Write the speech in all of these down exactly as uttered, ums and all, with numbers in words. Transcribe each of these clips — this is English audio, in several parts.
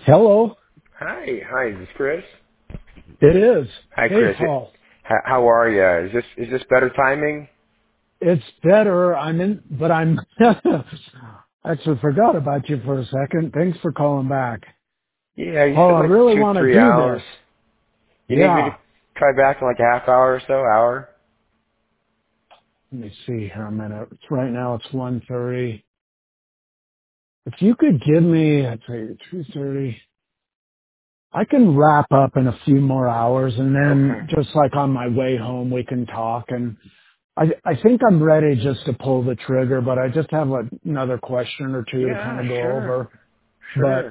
Hello. Hi, hi, is this Chris? It is. Hi, Hey, Chris. Paul. How, how are you? Is this is this better timing? It's better. I'm in, but I'm actually forgot about you for a second. Thanks for calling back. Yeah, you Paul, said I like really two, want to three do hours. this. You need me to Yeah. try back in like a half hour or so, hour? Let me see here a minute. It's right now it's one thirty. If you could give me, I'd say two thirty. I can wrap up in a few more hours and Okay. then just like on my way home we can talk, and I, I think I'm ready just to pull the trigger, but I just have a, another question or two to kind Yeah, of go sure, over. But sure.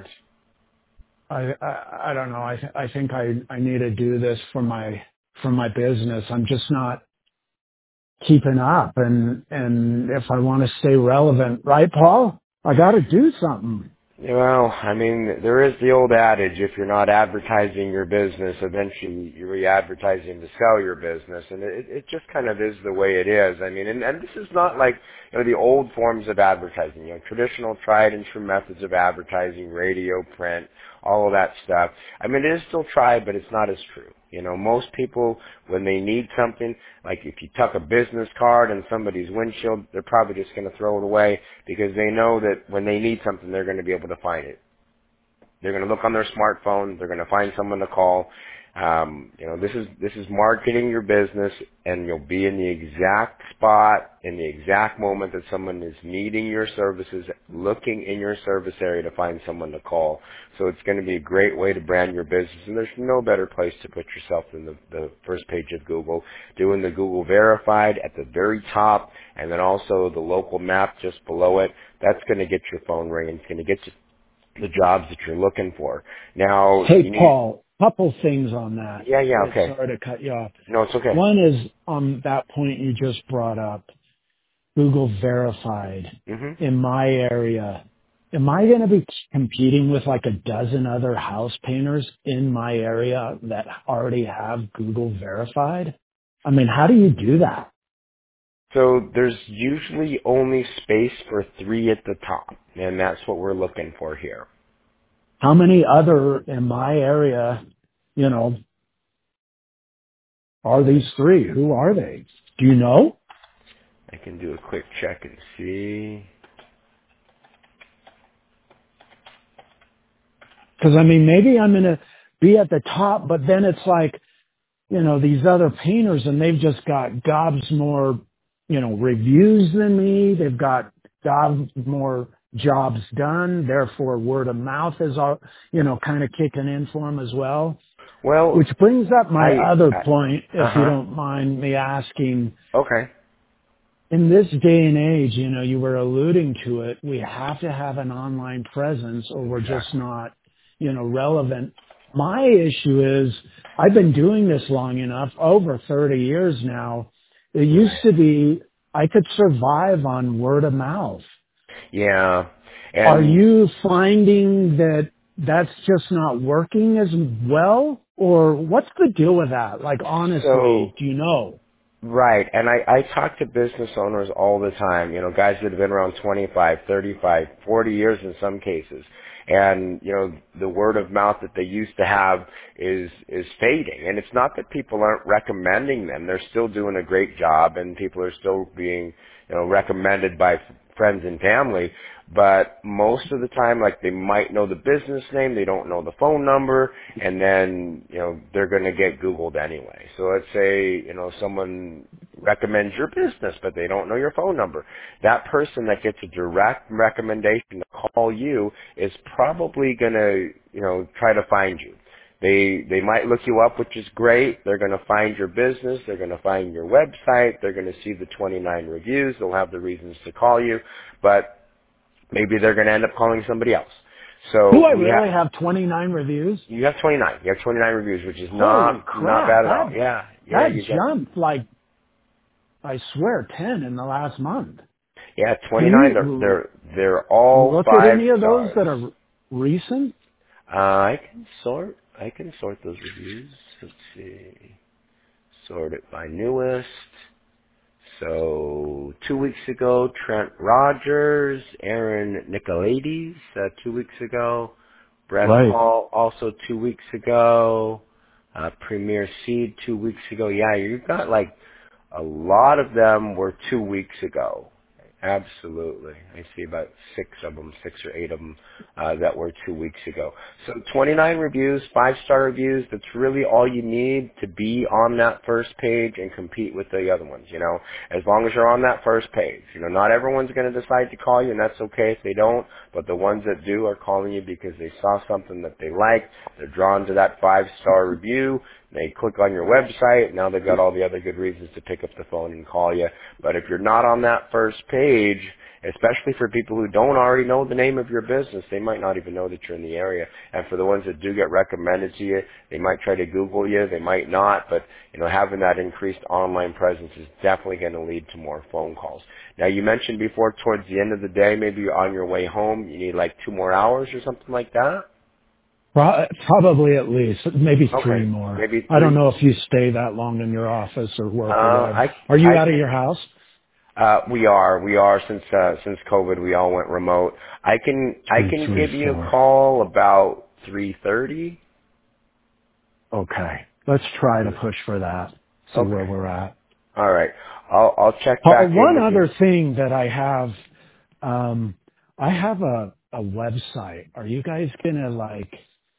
I, I, I don't know. I, th- I think I, I need to do this for my, for my business. I'm just not keeping up. And, and if I want to stay relevant, right, Paul? I got to do something. Well, I mean, there is the old adage, if you're not advertising your business, eventually you're re-advertising to sell your business, and it, it just kind of is the way it is. I mean, and, and this is not like, you know, the old forms of advertising, you know, traditional tried and true methods of advertising, radio, print, all of that stuff. I mean, it is still tried, but it's not as true. You know, most people, when they need something, like if you tuck a business card in somebody's windshield, they're probably just going to throw it away because they know that when they need something, they're going to be able to find it. They're going to look on their smartphone. They're going to find someone to call. Um, you know, this is this is marketing your business, and you'll be in the exact spot in the exact moment that someone is needing your services, looking in your service area to find someone to call. So it's going to be a great way to brand your business, and there's no better place to put yourself than the, the first page of Google, doing the Google Verified at the very top, and then also the local map just below it. That's going to get your phone ringing. It's going to get you the jobs that you're looking for. Now, Hey, you need, Paul, couple things on that. yeah, yeah, Uh, okay. Sorry to cut you off. No, it's okay. One is on that point you just brought up. Google Verified hmm in my area, am I going to be competing with like a dozen other house painters in my area that already have Google Verified? I mean, how do you do that? So there's usually only space for three at the top, and that's what we're looking for here. How many other in my area, you know, are these three? Who are they? Do you know? I can do a quick check and see. Because I mean, maybe I'm going to be at the top, but then it's like, you know, these other painters and they've just got gobs more, you know, reviews than me. They've got gobs more jobs done. Therefore, word of mouth is, all, you know, kind of kicking in for them as well. Well, Which brings up my I, other I point, if you uh-huh. don't mind me asking. Okay. In this day and age, you know, you were alluding to it, we have to have an online presence or we're just Exactly. not, you know, relevant. My issue is I've been doing this long enough, over thirty years now. It used Right. to be I could survive on word of mouth. Yeah. Are And you finding that that's just not working as well? Or what's the deal with that? Like, so honestly, do you know? right, and I, I talk to business owners all the time, you know, guys that have been around twenty-five, thirty-five, forty years in some cases. And, you know, the word of mouth that they used to have is, is fading. And it's not that people aren't recommending them. They're still doing a great job and people are still being, you know, recommended by f- friends and family. But most of the time, like they might know the business name, they don't know the phone number, and then, you know, they're going to get Googled anyway. So let's say, you know, someone recommends your business, but they don't know your phone number. That person that gets a direct recommendation to call you is probably going to, you know, try to find you. They they might look you up, which is great. They're going to find your business. They're going to find your website. They're going to see the twenty-nine reviews. They'll have the reasons to call you, but maybe they're going to end up calling somebody else. Do So I we really have, have twenty-nine reviews? you have twenty-nine. You have twenty-nine reviews, which is Holy not, not crap, bad at all. that Yeah, yeah, that you got, jumped like I swear ten in the last month. yeah, Can twenty-nine. They're, you they're, they're all look at five any of those stars. that are recent? Uh, I can sort, I can sort those reviews. Let's see. Sort it by newest. So, two weeks ago, Trent Rogers, Aaron Nicolaides, uh, two weeks ago. Breast Right. Hall also two weeks ago. Uh, Premier Seed two weeks ago. Yeah, you've got like a lot of them were two weeks ago. Absolutely. I see about six of them, six or eight of them uh, that were two weeks ago. So twenty-nine reviews, five-star reviews, that's really all you need to be on that first page and compete with the other ones, you know. As long as you're on that first page. You know, not everyone's going to decide to call you, and that's okay if they don't, but the ones that do are calling you because they saw something that they like, they're drawn to that five-star review, they click on your website, now they've got all the other good reasons to pick up the phone and call you. But if you're not on that first page, especially for people who don't already know the name of your business, they might not even know that you're in the area. And for the ones that do get recommended to you, they might try to Google you, they might not, but you know, having that increased online presence is definitely going to lead to more phone calls. Now, you mentioned before towards the end of the day, maybe you're on your way home, you need like two more hours or something like that? Pro- Probably at least, maybe three Okay, more. maybe I don't three. know if you stay that long in your office or Uh, work or whatever. I, Are you I out of can. your house? Uh, we are, we are since uh, since COVID, we all went remote. I can I Two, can three, give you a four. call about three thirty. Okay. Let's try to push for that. See where Okay, we're at. all right. I'll I'll check Uh, back in one with you. other thing that I have, um, I have a, a website. Are you guys gonna like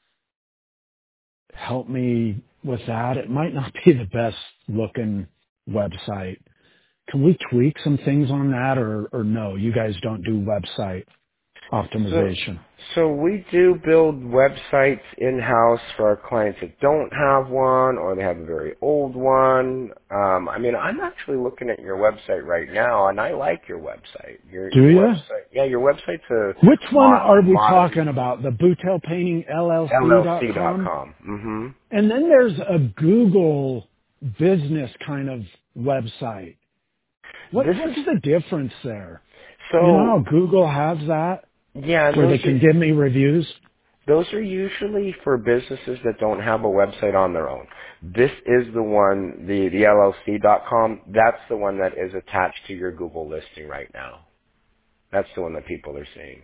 help me with that? It might not be the best looking website. Can we tweak some things on that or, or no? You guys don't do website So, optimization. so we do build websites in-house for our clients that don't have one or they have a very old one. Um, I mean, I'm actually looking at your website right now, and I like your website. Your Do your you? website, yeah, your website's a Which one mod, are we modern talking about? The Boutel Painting L L C dot L L C dot com? com. Mm-hmm. And then there's a Google business kind of website. What This what's is the difference there? You know so how Google has that yeah, and where those they are can give me reviews? those are usually for businesses that don't have a website on their own. This is the one, the the L L C dot com. That's the one that is attached to your Google listing right now. That's the one that people are seeing.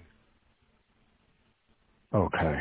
Okay.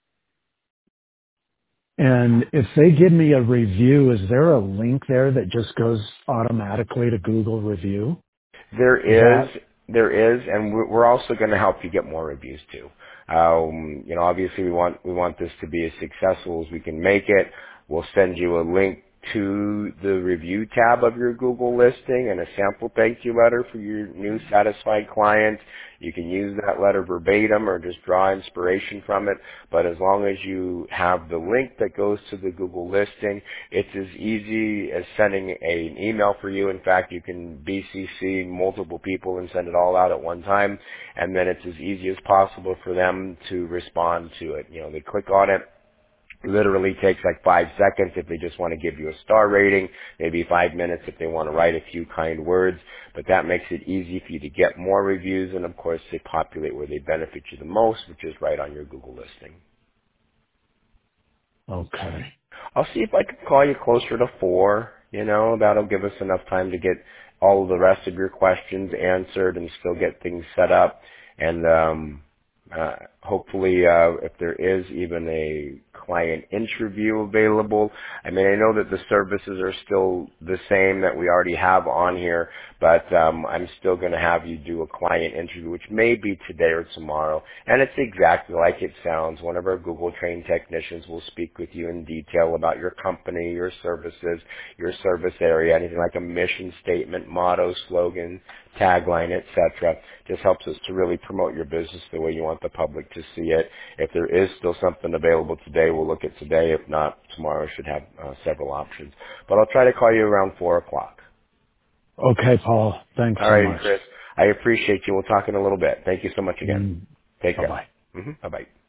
And if they give me a review, is there a link there that just goes automatically to Google review? There Is is, that there is, and we're we're also going to help you get more reviews too. Um, you know, obviously we want we want this to be as successful as we can make it. We'll send you a link to the review tab of your Google listing and a sample thank you letter for your new satisfied client. You can use that letter verbatim or just draw inspiration from it, but as long as you have the link that goes to the Google listing, it's as easy as sending a, an email for you. In fact, you can B C C multiple people and send it all out at one time, and then it's as easy as possible for them to respond to it. You know, they click on it, literally takes like five seconds if they just want to give you a star rating, maybe five minutes if they want to write a few kind words, but that makes it easy for you to get more reviews, and of course they populate where they benefit you the most, which is right on your Google listing. okay? I'll see if I can call you closer to four, you know, that'll give us enough time to get all of the rest of your questions answered and still get things set up, and um uh, hopefully, uh, if there is even a client interview available. I mean, I know that the services are still the same that we already have on here, but um, I'm still going to have you do a client interview, which may be today or tomorrow. And it's exactly like it sounds. One of our Google trained technicians will speak with you in detail about your company, your services, your service area, anything like a mission statement, motto, slogan, tagline, et cetera. Just helps us to really promote your business the way you want the public to see it. If there is still something available today, we'll look at today. If not, tomorrow should have uh, several options. But I'll try to call you around four o'clock. Okay, Paul. Thanks All so righty, much. Chris. I appreciate you. We'll talk in a little bit. Thank you so much again. Mm, Take bye care. bye. hmm Bye-bye.